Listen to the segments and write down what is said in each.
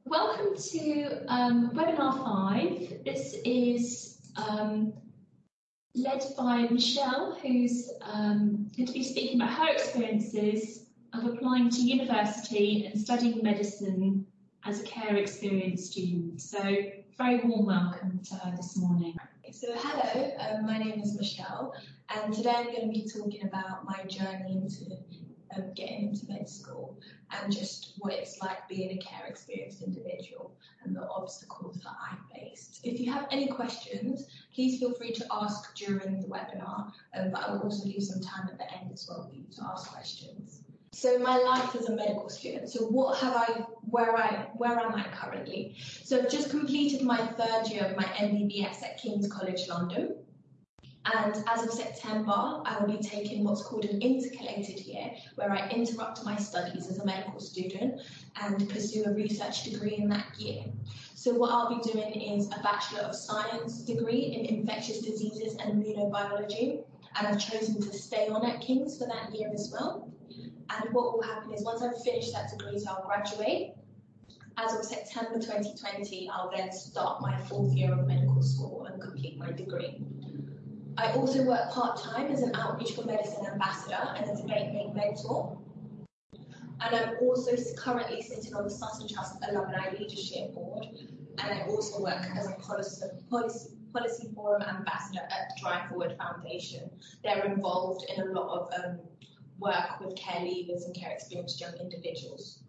Welcome to webinar 5. This is led by Michelle, who's going to be speaking about her experiences of applying to university and studying medicine as a care experience student. So, very warm welcome to her this morning. So hello, my name is Michelle, and today I'm going to be talking about my journey into getting into med school and just what it's like being a care experienced individual and the obstacles that I faced. If you have any questions, please feel free to ask during the webinar, but I will also leave some time at the end as well for you to ask questions. So my life as a medical student. So where am I currently? So I've just completed my third year of my MBBS at King's College London. And as of September, I will be taking what's called an intercalated year, where I interrupt my studies as a medical student and pursue a research degree in that year. So what I'll be doing is a Bachelor of Science degree in Infectious Diseases and Immunobiology, and I've chosen to stay on at King's for that year as well. And what will happen is once I've finished that degree, so I'll graduate. As of September 2020, I'll then start my fourth year of medical school and complete my degree. I also work part-time as an Outreach for Medicine ambassador and a debate mentor. And I'm also currently sitting on the Sutton Trust Alumni Leadership Board, and I also work as a policy forum ambassador at Drive Forward Foundation. They're involved in a lot of work with care leavers and care experienced young individuals.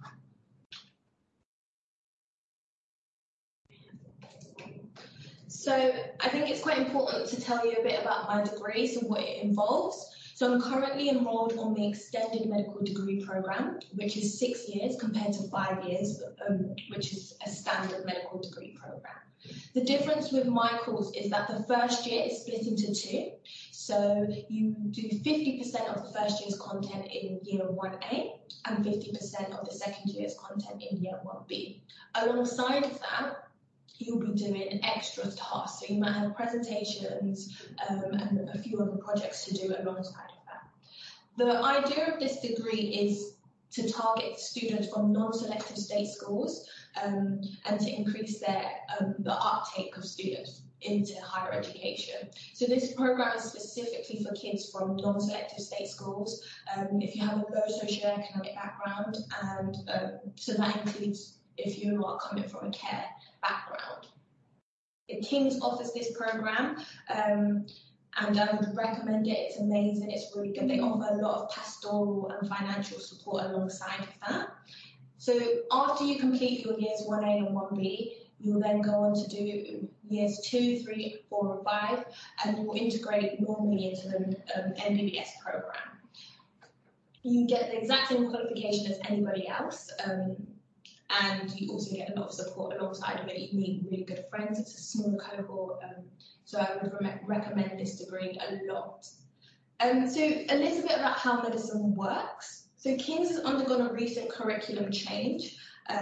So I think it's quite important to tell you a bit about my degree, so what it involves. So I'm currently enrolled on the extended medical degree programme, which is 6 years compared to 5 years, which is a standard medical degree programme. The difference with my course is that the first year is split into two. So you do 50% of the first year's content in year 1A and 50% of the second year's content in year 1B. Alongside of that, you'll be doing extra tasks. So you might have presentations and a few other projects to do alongside of that. The idea of this degree is to target students from non-selective state schools and to increase the uptake of students into higher education. So this program is specifically for kids from non-selective state schools. If you have a low socioeconomic background, and so that includes if you are coming from a care background. King's offers this program, and I would recommend it. It's amazing. It's really good. They offer a lot of pastoral and financial support alongside of that. So after you complete your years 1A and 1B, you'll then go on to do years 2, 3, 4, and 5, and you'll integrate normally into the MBBS program. You get the exact same qualification as anybody else, and you also get a lot of support alongside of it. You meet really good friends. It's a small cohort, so I would recommend this degree a lot. So a little bit about how medicine works. So King's has undergone a recent curriculum change.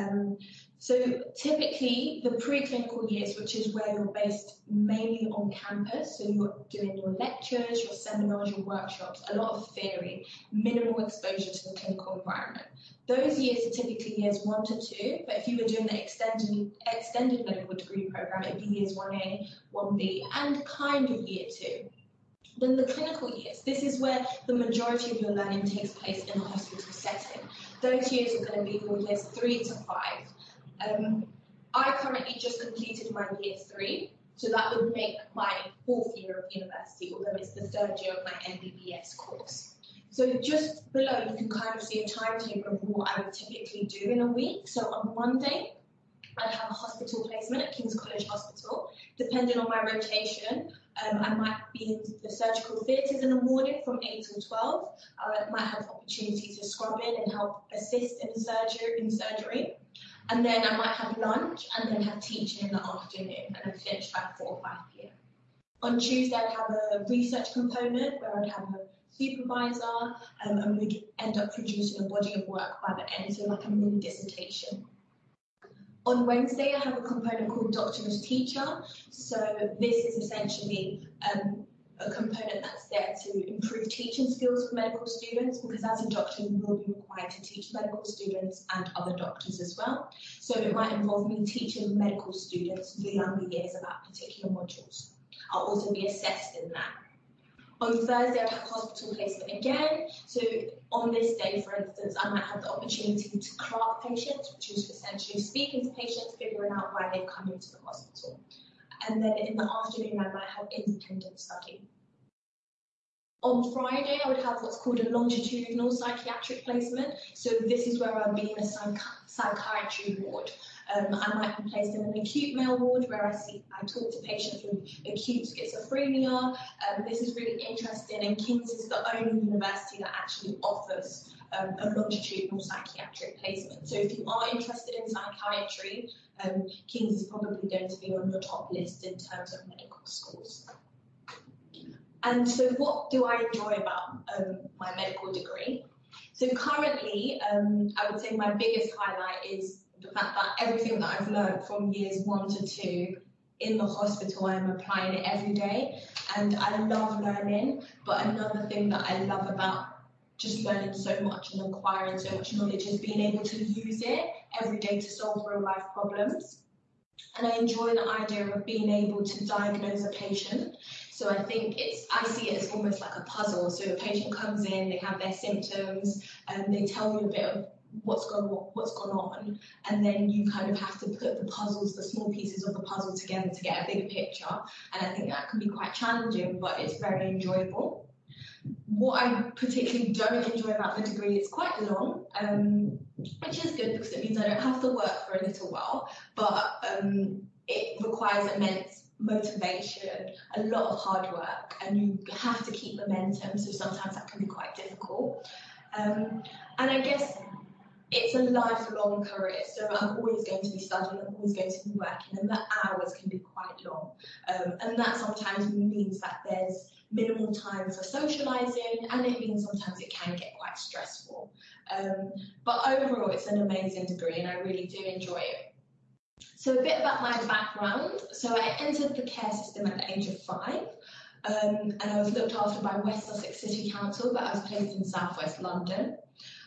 So typically the preclinical years, which is where you're based mainly on campus, so you're doing your lectures, your seminars, your workshops, a lot of theory, minimal exposure to the clinical environment. Those years are typically years 1 to 2, but if you were doing the extended medical degree program, it'd be years 1A, 1B, and kind of year 2. Then the clinical years, this is where the majority of your learning takes place in a hospital setting. Those years are going to be your years 3 to 5. I currently just completed my year 3, so that would make my 4th year of university, although it's the 3rd year of my MBBS course. So just below, you can kind of see a timetable of what I would typically do in a week. So on Monday, I'd have a hospital placement at King's College Hospital. Depending on my rotation, I might be in the surgical theatres in the morning from 8 till 12. I might have opportunities to scrub in and help assist in surgery. And then I might have lunch and then have teaching in the afternoon, and then finish by 4 or 5 p.m. On Tuesday, I'd have a research component where I'd have a supervisor, and we'd end up producing a body of work by the end, so like a mini dissertation. On Wednesday, I have a component called Doctor as Teacher. So this is essentially a component that's there to improve teaching skills for medical students, because as a doctor you will be required to teach medical students and other doctors as well. So it might involve me teaching medical students the younger years about particular modules. I'll also be assessed in that. On Thursday, I have hospital placement again. So on this day, for instance, I might have the opportunity to clerk patients, which is essentially speaking to patients, figuring out why they've come into the hospital. And then in the afternoon, I might have independent study. On Friday, I would have what's called a longitudinal psychiatric placement. So this is where I'll be in a psychiatry ward. I might be placed in an acute male ward where I talk to patients with acute schizophrenia. This is really interesting, and King's is the only university that actually offers a longitudinal psychiatric placement. So if you are interested in psychiatry, King's is probably going to be on your top list in terms of medical schools. And so what do I enjoy about my medical degree? So currently, I would say my biggest highlight is the fact that everything that I've learned from years 1 to 2 in the hospital, I'm applying it every day. And I love learning, but another thing that I love about just learning so much and acquiring so much knowledge is being able to use it every day to solve real life problems. And I enjoy the idea of being able to diagnose a patient. So I think I see it as almost like a puzzle. So a patient comes in, they have their symptoms, and they tell you a bit of what's gone on, and then you kind of have to put the small pieces of the puzzle together to get a bigger picture. And I think that can be quite challenging, but it's very enjoyable. What I particularly don't enjoy about the degree, it's quite long, which is good because it means I don't have to work for a little while, but it requires immense motivation, a lot of hard work, and you have to keep momentum, so sometimes that can be quite difficult. And I guess it's a lifelong career, so I'm always going to be studying, I'm always going to be working, and the hours can be quite long. And that sometimes means that there's minimal time for socialising, and it means sometimes it can get quite stressful. But overall, it's an amazing degree, and I really do enjoy it. So a bit about my background. So I entered the care system at the age of 5. And I was looked after by West Sussex City Council, but I was placed in South West London.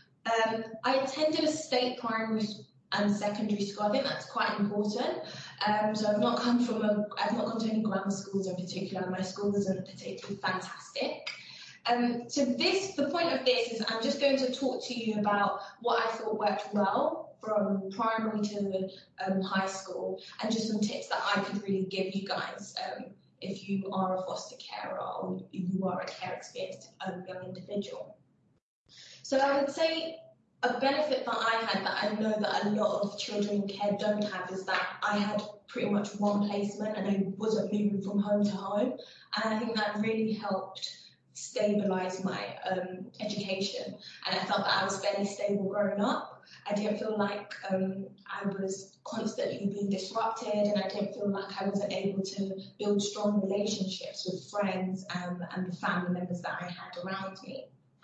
I attended a state primary and secondary school. I think that's quite important. So I've not gone to any grammar schools in particular. My school wasn't particularly fantastic. So the point of this is I'm just going to talk to you about what I thought worked well from primary to high school, and just some tips that I could really give you guys if you are a foster carer or if you are a care experienced young individual. So I would say a benefit that I had that I know that a lot of children in care don't have is that I had pretty much one placement and I wasn't moving from home to home, and I think that really helped stabilise my education, and I felt that I was fairly stable growing up. I didn't feel like I was constantly being disrupted, and I didn't feel like I wasn't able to build strong relationships with friends and the family members that I had around me.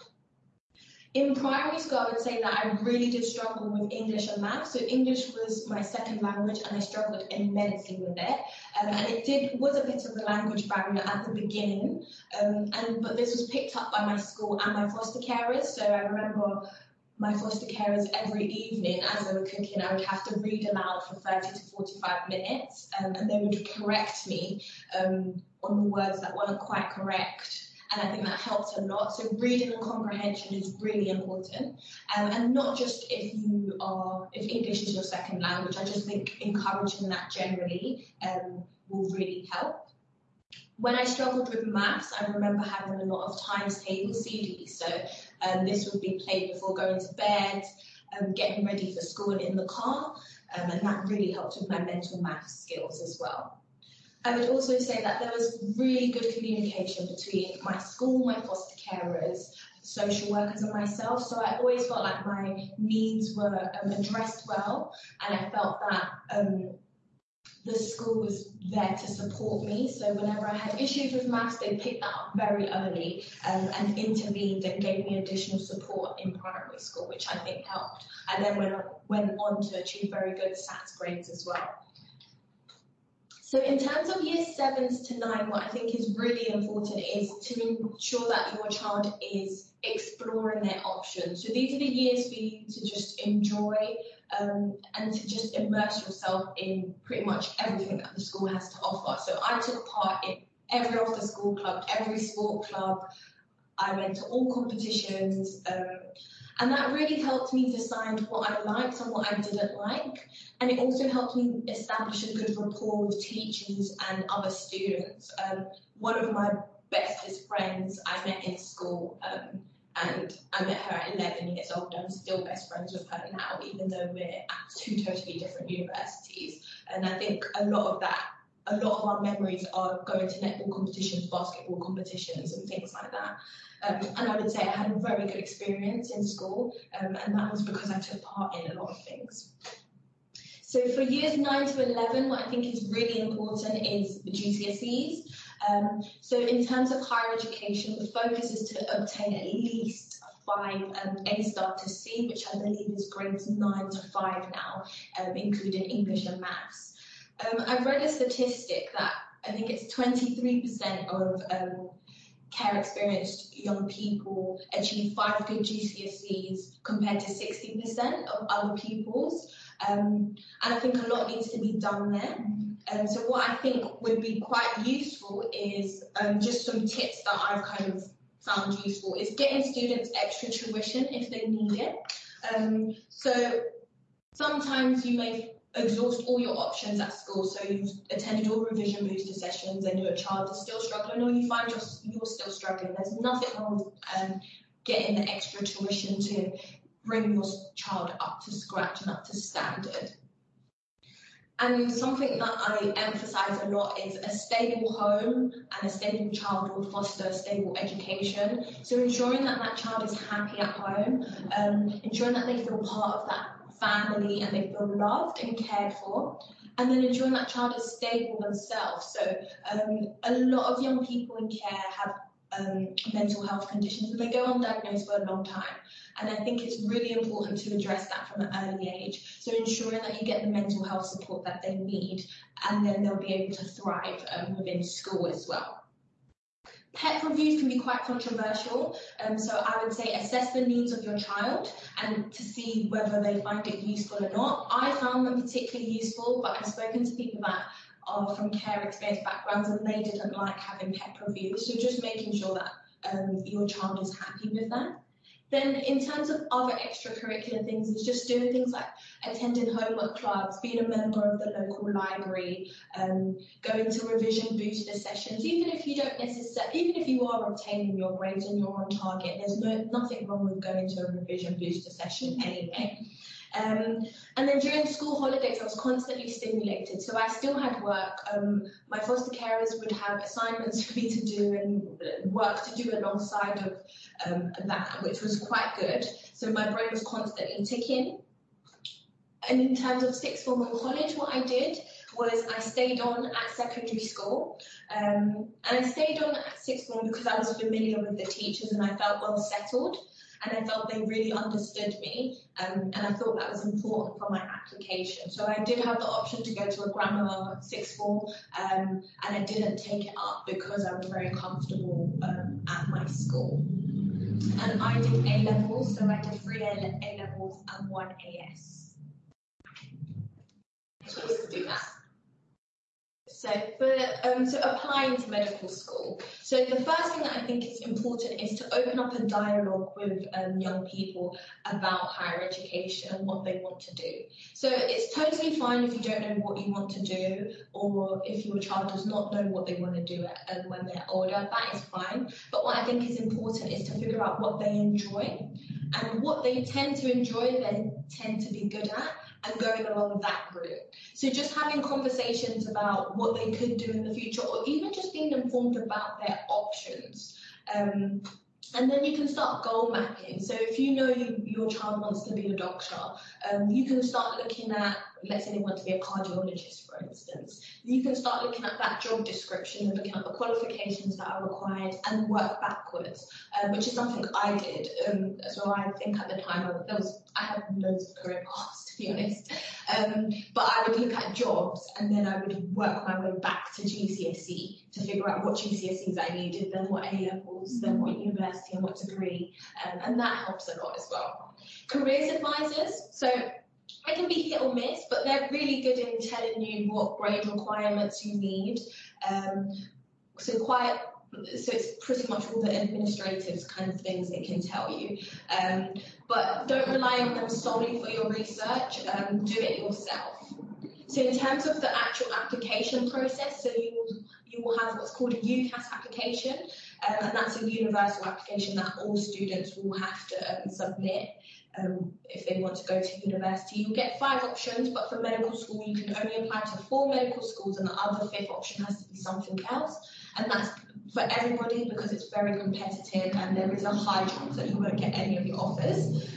In primary school, I would say that I really did struggle with English and maths. So English was my second language, and I struggled immensely with it. And it was a bit of a language barrier at the beginning, but this was picked up by my school and my foster carers. So I remember my foster carers every evening as they were cooking, I would have to read aloud for 30 to 45 minutes, and they would correct me on the words that weren't quite correct. And I think that helped a lot. So reading and comprehension is really important. And not just if English is your second language. I just think encouraging that generally will really help. When I struggled with maths, I remember having a lot of times table CDs. So this would be played before going to bed, getting ready for school and in the car. And that really helped with my mental maths skills as well. I would also say that there was really good communication between my school, my foster carers, social workers and myself. So I always felt like my needs were addressed well, and I felt that the school was there to support me. So whenever I had issues with maths, they picked that up very early and intervened and gave me additional support in primary school, which I think helped. I then went on to achieve very good SATs grades as well. So in terms of year 7s to 9, what I think is really important is to ensure that your child is exploring their options. So these are the years for you to just enjoy and to just immerse yourself in pretty much everything that the school has to offer. So I took part in every after school club, every sport club. I went to all competitions, and that really helped me decide what I liked and what I didn't like. And it also helped me establish a good rapport with teachers and other students. One of my bestest friends I met in school, and I met her at 11 years old. I'm still best friends with her now, even though we're at 2 totally different universities. And I think a lot of our memories are going to netball competitions, basketball competitions, and things like that. And I would say I had a very good experience in school, and that was because I took part in a lot of things. So for years 9 to 11, what I think is really important is the GCSEs. So in terms of higher education, the focus is to obtain at least 5 A star to C, which I believe is grades 9 to 5 now, including English and maths. I've read a statistic that I think it's 23% of care experienced young people achieve 5 good GCSEs compared to 60% of other pupils. And I think a lot needs to be done there. So what I think would be quite useful is just some tips that I've kind of found useful is getting students extra tuition if they need it. So sometimes you may exhaust all your options at school, so you've attended all revision booster sessions and your child is still struggling, or you find you're still struggling. There's nothing wrong with getting the extra tuition to bring your child up to scratch and up to standard. And something that I emphasise a lot is a stable home and a stable child will foster a stable education. So ensuring that that child is happy at home, ensuring that they feel part of that family and they feel loved and cared for, and then ensuring that child is stable themselves. So a lot of young people in care have mental health conditions and they go undiagnosed for a long time. And I think it's really important to address that from an early age. So ensuring that you get the mental health support that they need, and then they'll be able to thrive within school as well. PEP reviews can be quite controversial, so I would say assess the needs of your child and to see whether they find it useful or not. I found them particularly useful, but I've spoken to people that are from care experience backgrounds and they didn't like having PEP reviews, so just making sure that your child is happy with that. Then in terms of other extracurricular things, it's just doing things like attending homework clubs, being a member of the local library, going to revision booster sessions. Even if you are obtaining your grades and you're on target, there's nothing wrong with going to a revision booster session anyway. And then during school holidays, I was constantly stimulated, so I still had work. My foster carers would have assignments for me to do and work to do alongside of that, which was quite good. So my brain was constantly ticking. And in terms of sixth form and college, what I did was I stayed on at secondary school. And I stayed on at sixth form because I was familiar with the teachers and I felt well settled. And I felt they really understood me, and I thought that was important for my application. So I did have the option to go to a grammar sixth form, and I didn't take it up because I was very comfortable at my school. And I did A-levels, so I did 3 A-levels and 1 AS. I chose to do that. So applying to medical school. So the first thing that I think is important is to open up a dialogue with young people about higher education and what they want to do. So it's totally fine if you don't know what you want to do, or if your child does not know what they want to do when they're older, that is fine. But what I think is important is to figure out what they enjoy, and what they tend to enjoy, they tend to be good at, and going along that route. So just having conversations about what they could do in the future, or even just being informed about their options. And then you can start goal mapping. So if you know your child wants to be a doctor, you can start looking at let's say they want to be a cardiologist, for instance, you can start looking at that job description and looking at the qualifications that are required and work backwards, which is something I did. So I think at the time I had loads of career paths, to be honest. But I would look at jobs and then I would work my way back to GCSE to figure out what GCSEs I needed, then what A-levels, then what university and what degree, and that helps a lot as well. Careers advisors, so they can be hit or miss, but they're really good in telling you what grade requirements you need. So it's pretty much all the administrative kind of things they can tell you. But don't rely on them solely for your research, do it yourself. So in terms of the actual application process, so you will have what's called a UCAS application, and that's a universal application that all students will have to submit if they want to go to university. You'll get 5 options, but for medical school you can only apply to 4 medical schools, and the other 5th option has to be something else. And that's for everybody because it's very competitive and there is a high chance that you won't get any of your offers.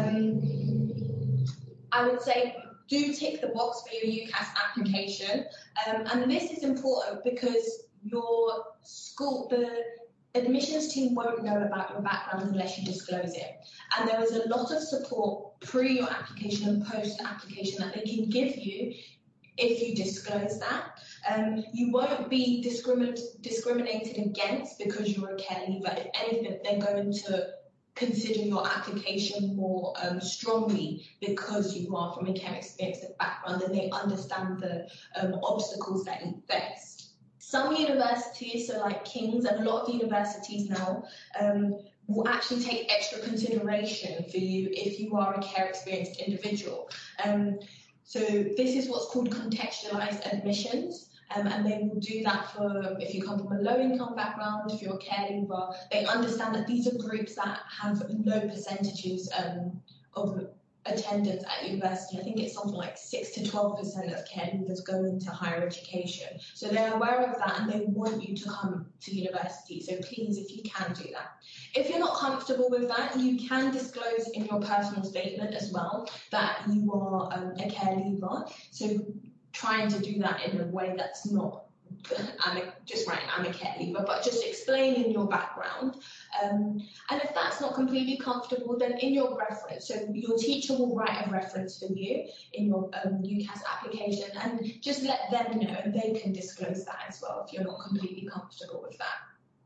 I would say do tick the box for your UCAS application. And this is important because your school, the admissions team won't know about your background unless you disclose it. And there is a lot of support pre your application and post application that they can give you if you disclose that. You won't be discriminated against because you're a care leaver. If anything, they're going to consider your application more strongly because you are from a care experience background and they understand the obstacles that you faced. Some universities, so like King's and a lot of universities now, will actually take extra consideration for you if you are a care experienced individual. So this is what's called contextualized admissions. And they will do that for if you come from a low-income background, if you're a care leaver, they understand that these are groups that have low percentages of attendance at university. I think it's something like 6 to 12% of care leavers go into higher education. So they're aware of that and they want you to come to university. So please, if you can, do that. If you're not comfortable with that, you can disclose in your personal statement as well that you are a care leaver. So trying to do that in a way that's not just writing I'm a care leaver, but just explaining your background. And if that's not completely comfortable, then in your reference, so your teacher will write a reference for you in your UCAS application and just let them know and they can disclose that as well if you're not completely comfortable with that.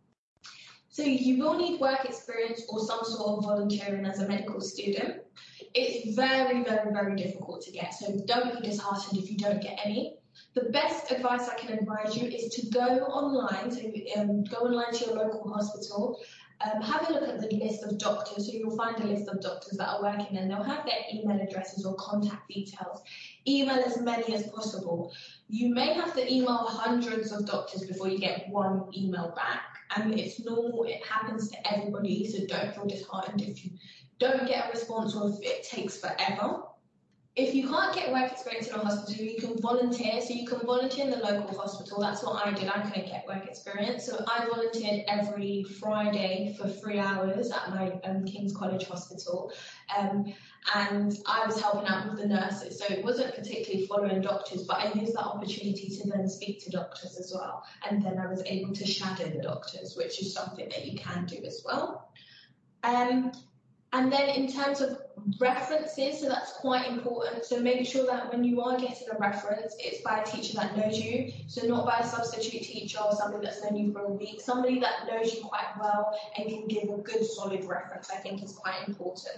So you will need work experience or some sort of volunteering as a medical student. It's very, very, very difficult to get, so don't be disheartened if you don't get any. The best advice I can advise you is to go online, so go online to your local hospital, have a look at the list of doctors, so you'll find a list of doctors that are working and they'll have their email addresses or contact details. Email as many as possible. You may have to email hundreds of doctors before you get one email back, and it's normal, it happens to everybody, so don't feel disheartened if you don't get a response or if it takes forever. If you can't get work experience in a hospital, you can volunteer. So you can volunteer in the local hospital. That's what I did. I couldn't get work experience. So I volunteered every Friday for 3 hours at my King's College Hospital. And I was helping out with the nurses. So it wasn't particularly following doctors, but I used that opportunity to then speak to doctors as well. And then I was able to shadow the doctors, which is something that you can do as well. And then in terms of references, so that's quite important. So make sure that when you are getting a reference, it's by a teacher that knows you. So not by a substitute teacher or somebody that's known you for a week. Somebody that knows you quite well and can give a good solid reference, I think is quite important.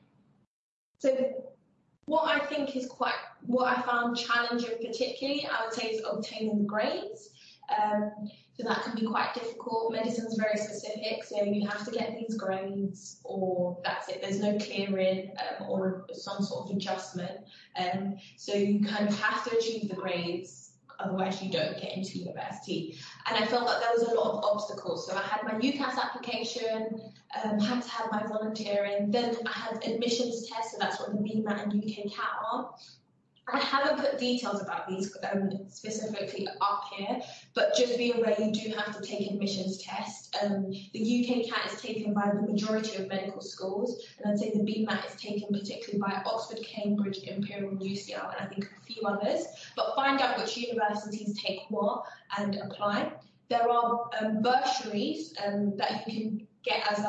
So what I think is what I found challenging particularly, I would say, is obtaining the grades. So that can be quite difficult. Medicine's very specific, so you have to get these grades or that's it. There's no clearing or some sort of adjustment. So you kind of have to achieve the grades, otherwise you don't get into university. And I felt that there was a lot of obstacles. So I had my UCAS application, had to have my volunteering, then I had admissions tests, so that's what the BMAT and UK CAT are. I haven't put details about these specifically up here, but just be aware you do have to take admissions tests. The UKCAT is taken by the majority of medical schools, and I'd say the BMAT is taken particularly by Oxford, Cambridge, Imperial, UCL, and I think a few others. But find out which universities take what and apply. There are bursaries that you can get as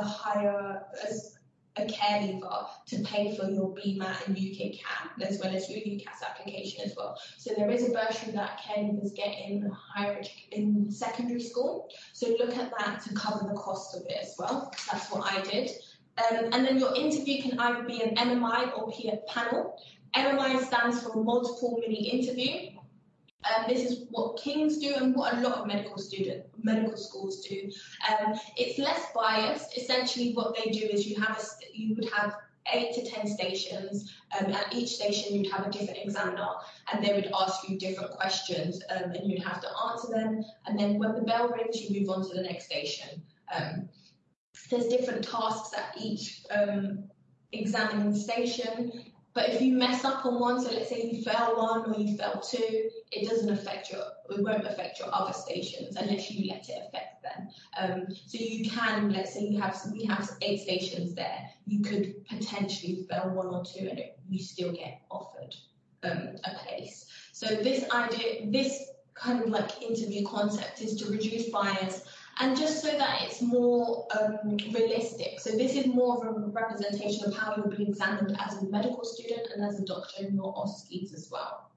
a care leaver to pay for your BMAT and UKCAT, as well as your UCAS application as well. So there is a bursary that care leavers get in secondary school. So look at that to cover the cost of it as well. That's what I did. And then your interview can either be an MMI or peer panel. MMI stands for multiple mini interview. This is what King's do and what a lot of medical schools do. It's less biased. Essentially, what they do is you would have 8 to 10 stations. At each station, you'd have a different examiner, and they would ask you different questions, and you'd have to answer them. And then when the bell rings, you move on to the next station. There's different tasks at each examining station. But if you mess up on one, so let's say you fail one or you fail two, it won't affect your other stations unless you let it affect them. So you can, let's say we have 8 stations there, you could potentially fail 1 or 2 and you still get offered a place. So this kind of like interview concept is to reduce bias and just so that it's more realistic. So this is more of a representation of how you'll be examined as a medical student and as a doctor in your OSCEs as well.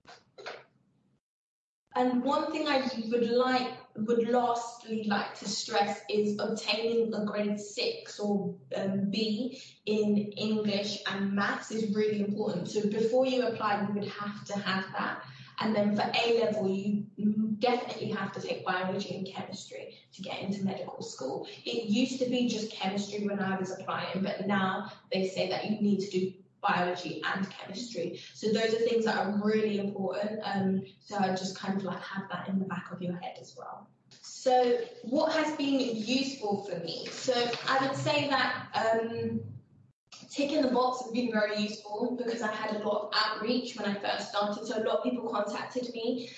And one thing I would lastly like to stress is obtaining a grade 6 or B in English and maths is really important. So before you apply, you would have to have that. And then for A-level, you definitely have to take biology and chemistry to get into medical school. It used to be just chemistry when I was applying, but now they say that you need to do biology and chemistry. So those are things that are really important. So I just kind of like have that in the back of your head as well. So what has been useful for me? So I would say that ticking the box has been very useful because I had a lot of outreach when I first started. So a lot of people contacted me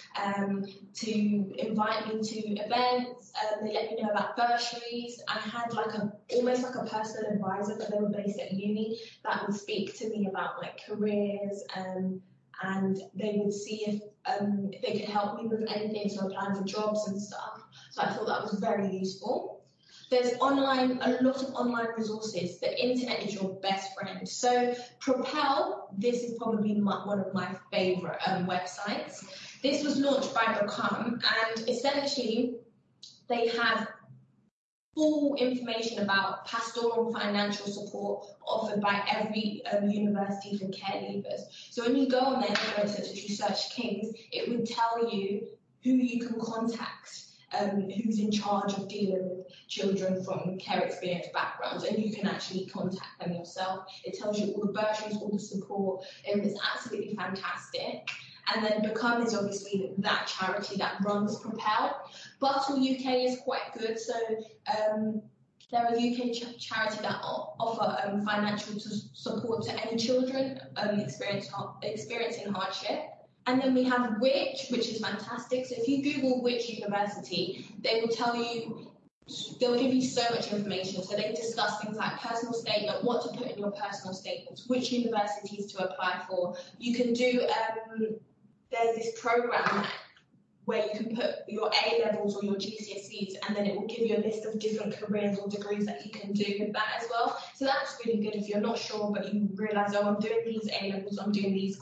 to invite me to events. They let me know about bursaries. I had almost like a personal advisor, because they were based at uni, that would speak to me about like careers and they would see if they could help me with anything, so applying for jobs and stuff. So I thought that was very useful. There's a lot of online resources. The internet is your best friend. So Propel, this is probably one of my favourite websites. This was launched by Become, and essentially they have full information about pastoral and financial support offered by every university for care leavers. So when you go on there, for instance, if you search King's, it would tell you who you can contact. Who's in charge of dealing with children from care experience backgrounds, and you can actually contact them yourself. It tells you all the bursaries, all the support, and it's absolutely fantastic. And then Become is obviously that charity that runs Propel. Buttle UK is quite good, so they're a UK charity that offer financial support to any children experiencing hardship. And then we have which is fantastic. So if you Google which university, they will tell you, they'll give you so much information. So they discuss things like personal statement, what to put in your personal statements, which universities to apply for. You can do, there's this program where you can put your A-levels or your GCSEs, and then it will give you a list of different careers or degrees that you can do with that as well. So that's really good if you're not sure, but you realise, oh, I'm doing these A-levels, I'm doing these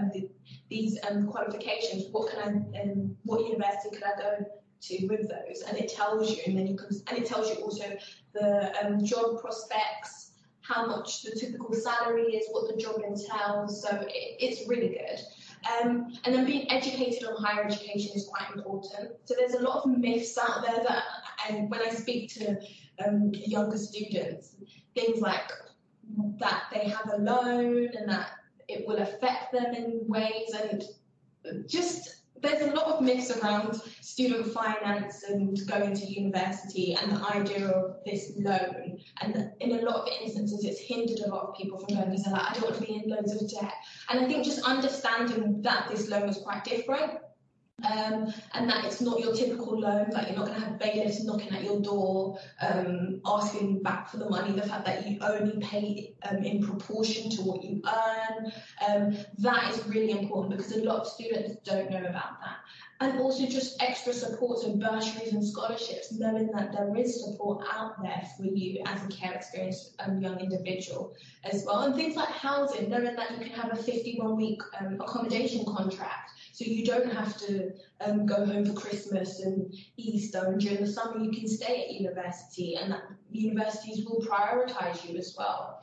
qualifications. What university could I go to with those? And it tells you, and it tells you also the job prospects, how much the typical salary is, what the job entails. So it's really good. And then being educated on higher education is quite important. So there's a lot of myths out there that, and when I speak to younger students, things like that they have a loan and that it will affect them in ways, and just there's a lot of myths around student finance and going to university and the idea of this loan. And in a lot of instances, it's hindered a lot of people from going because they're like, I don't want to be in loads of debt. And I think just understanding that this loan is quite different. And that it's not your typical loan, like you're not going to have bailiffs knocking at your door, asking back for the money, the fact that you only pay in proportion to what you earn, that is really important because a lot of students don't know about that. And also just extra support, so bursaries and scholarships, knowing that there is support out there for you as a care experienced young individual as well. And things like housing, knowing that you can have a 51-week accommodation contract, so you don't have to go home for Christmas and Easter, and during the summer you can stay at university, and that universities will prioritise you as well.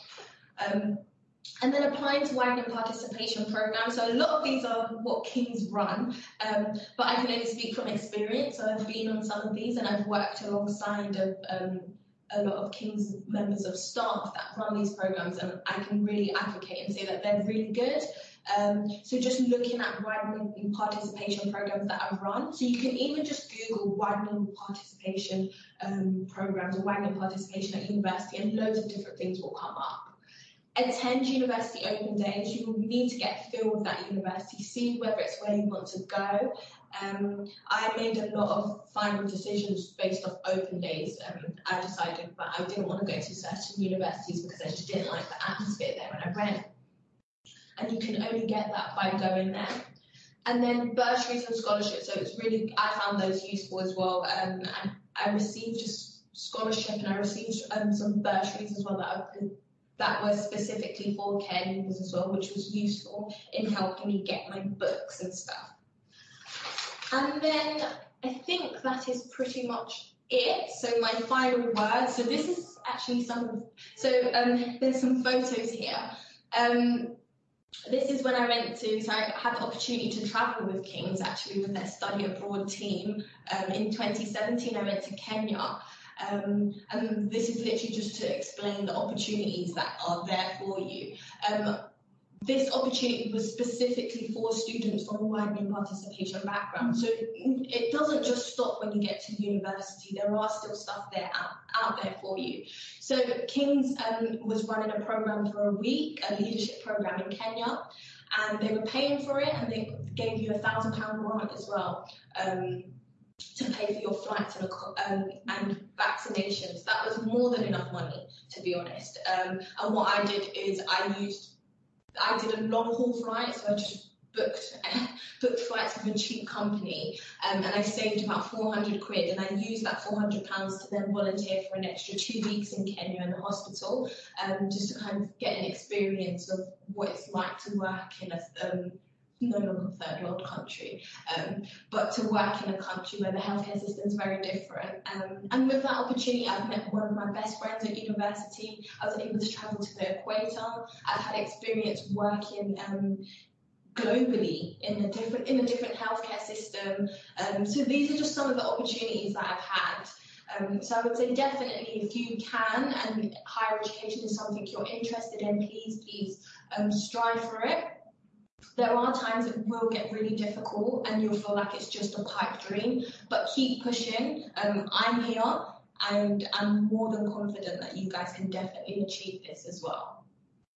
And then applying to Wagner participation programs. So a lot of these are what King's run, but I can only speak from experience. So I've been on some of these and I've worked alongside a lot of King's members of staff that run these programs, and I can really advocate and say that they're really good. So just looking at Wagner participation programs that I've run, so you can even just Google Wagner participation programs or Wagner participation at university, and loads of different things will come up. Attend university open days. You will need to get a feel of that university, see whether it's where you want to go. I made a lot of final decisions based off open days. I decided that I didn't want to go to certain universities because I just didn't like the atmosphere there when I went. And you can only get that by going there. And then bursaries and scholarships. So it's really, I found those useful as well. And I received just scholarship, and I received some bursaries as well that were specifically for care leavers as well, which was useful in helping me get my books and stuff. And then I think that is pretty much it. So my final words. So this is actually there's some photos here. This is when I went to, so I had the opportunity to travel with King's actually with their study abroad team. In 2017, I went to Kenya. And this is literally just to explain the opportunities that are there for you. This opportunity was specifically for students from a Wagner participation background. So it doesn't just stop when you get to university. There are still stuff there out there for you. So King's was running a program for a week, a leadership program in Kenya, and they were paying for it, and they gave you £1,000 grant as well. To pay for your flights and vaccinations. That was more than enough money, to be honest. And what I did is I did a long haul flight, so I just booked flights with a cheap company, and I saved about 400 quid, and I used that £400 to then volunteer for an extra 2 weeks in Kenya in the hospital, just to kind of get an experience of what it's like to work in a no longer third world country, but to work in a country where the healthcare system is very different. And with that opportunity, I've met one of my best friends at university. I was able to travel to the equator. I've had experience working globally in a different healthcare system. So these are just some of the opportunities that I've had. So I would say definitely, if you can, and higher education is something you're interested in, please strive for it. There are times it will get really difficult and you'll feel like it's just a pipe dream, but keep pushing. I'm here, and I'm more than confident that you guys can definitely achieve this as well.